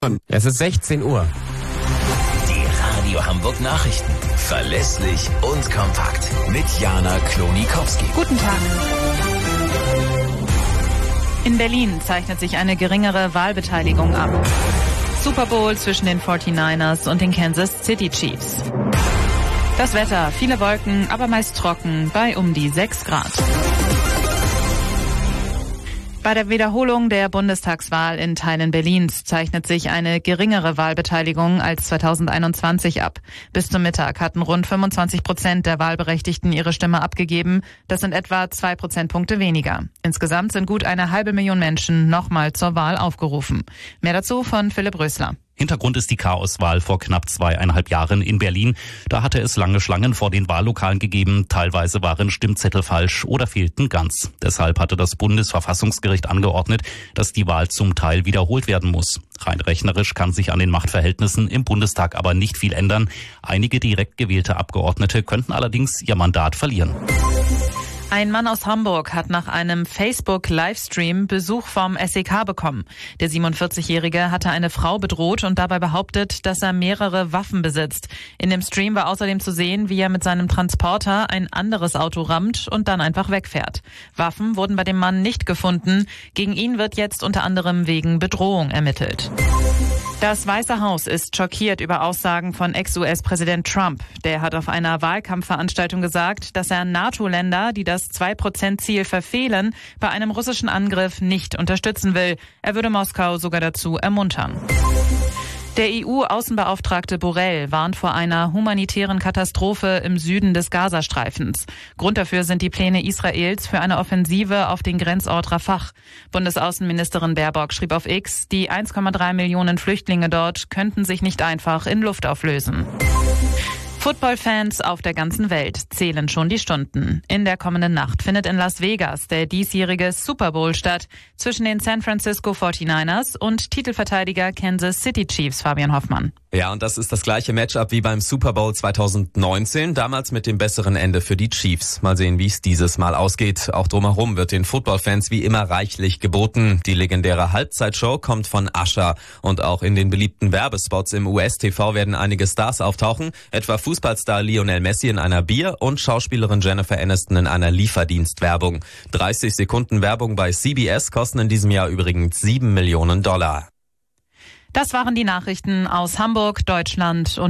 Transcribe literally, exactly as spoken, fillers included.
Es ist sechzehn Uhr. Die Radio Hamburg Nachrichten. Verlässlich und kompakt. Mit Jana Klonikowski. Guten Tag. In Berlin zeichnet sich eine geringere Wahlbeteiligung ab. Super Bowl zwischen den forty-niners und den Kansas City Chiefs. Das Wetter, viele Wolken, aber meist trocken bei um die sechs Grad. Bei der Wiederholung der Bundestagswahl in Teilen Berlins zeichnet sich eine geringere Wahlbeteiligung als zweitausendeinundzwanzig ab. Bis zum Mittag hatten rund fünfundzwanzig Prozent der Wahlberechtigten ihre Stimme abgegeben. Das sind etwa zwei Prozentpunkte weniger. Insgesamt sind gut eine halbe Million Menschen nochmal zur Wahl aufgerufen. Mehr dazu von Philipp Rösler. Hintergrund ist die Chaoswahl vor knapp zweieinhalb Jahren in Berlin. Da hatte es lange Schlangen vor den Wahllokalen gegeben. Teilweise waren Stimmzettel falsch oder fehlten ganz. Deshalb hatte das Bundesverfassungsgericht angeordnet, dass die Wahl zum Teil wiederholt werden muss. Rein rechnerisch kann sich an den Machtverhältnissen im Bundestag aber nicht viel ändern. Einige direkt gewählte Abgeordnete könnten allerdings ihr Mandat verlieren. Ein Mann aus Hamburg hat nach einem Facebook-Livestream Besuch vom S E K bekommen. Der siebenundvierzigjährige hatte eine Frau bedroht und dabei behauptet, dass er mehrere Waffen besitzt. In dem Stream war außerdem zu sehen, wie er mit seinem Transporter ein anderes Auto rammt und dann einfach wegfährt. Waffen wurden bei dem Mann nicht gefunden. Gegen ihn wird jetzt unter anderem wegen Bedrohung ermittelt. Das Weiße Haus ist schockiert über Aussagen von Ex-U S-Präsident Trump. Der hat auf einer Wahlkampfveranstaltung gesagt, dass er NATO-Länder, die das zwei Prozent Ziel verfehlen, bei einem russischen Angriff nicht unterstützen will. Er würde Moskau sogar dazu ermuntern. Der E U-Außenbeauftragte Borrell warnt vor einer humanitären Katastrophe im Süden des Gazastreifens. Grund dafür sind die Pläne Israels für eine Offensive auf den Grenzort Rafah. Bundesaußenministerin Baerbock schrieb auf X, die eins Komma drei Millionen Flüchtlinge dort könnten sich nicht einfach in Luft auflösen. Footballfans auf der ganzen Welt zählen schon die Stunden. In der kommenden Nacht findet in Las Vegas der diesjährige Super Bowl statt zwischen den San Francisco forty-niners und Titelverteidiger Kansas City Chiefs, Fabian Hoffmann. Ja, und das ist das gleiche Matchup wie beim Super Bowl zweitausendneunzehn, damals mit dem besseren Ende für die Chiefs. Mal sehen, wie es dieses Mal ausgeht. Auch drumherum wird den Footballfans wie immer reichlich geboten. Die legendäre Halbzeitshow kommt von Usher. Und auch in den beliebten Werbespots im U S-T V werden einige Stars auftauchen, etwa Fußballstar Lionel Messi in einer Bier- und Schauspielerin Jennifer Aniston in einer Lieferdienstwerbung. dreißig Sekunden Werbung bei C B S kosten in diesem Jahr übrigens sieben Millionen Dollar. Das waren die Nachrichten aus Hamburg, Deutschland und